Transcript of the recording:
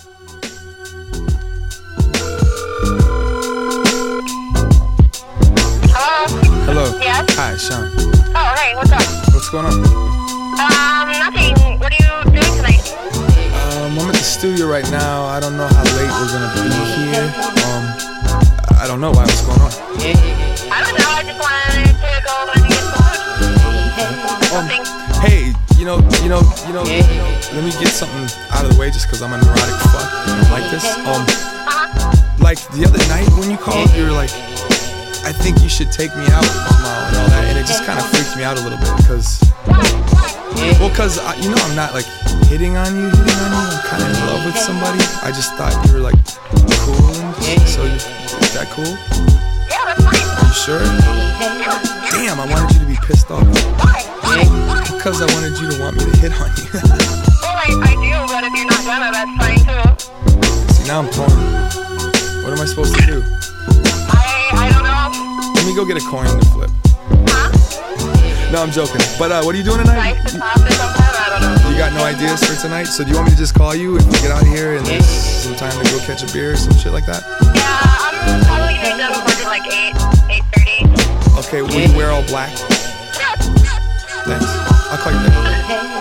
Hello? Yes? Hi, Sean. Oh, hey, what's up? What's going on? Nothing. What are you doing tonight? I'm at the studio right now. I don't know how late we're gonna be here. I don't know why. What's going on? I don't know. I just wanted to go and get some food. Something. Hey, let me get something out of the way just because I'm a neurotic fuck. I don't like this. Like the other night when you called, you were like, I think you should take me out tomorrow and all that, and it just kind of freaked me out a little bit because, I'm not like hitting on you. I'm kind of in love with somebody. I just thought you were like cool, and so is that cool? Yeah, that's fine. Are you sure? Damn, I wanted you to be pissed off. Why? Because I wanted you to want me to hit on you. Well, I do, but if you're not gonna, that's fine too. See, now I'm torn. What am I supposed to do? I don't know. Let me go get a coin to flip. Huh? No, I'm joking. But what are you doing tonight? Nice to talk to sometime, I don't know. You got no ideas for tonight? So do you want me to just call you if we get out of here and there's some time to go catch a beer or some shit like that? Yeah, I'm probably gonna be done with work at like 8:30. Okay, will you wear all black? Yeah. Thanks. I'll call you later.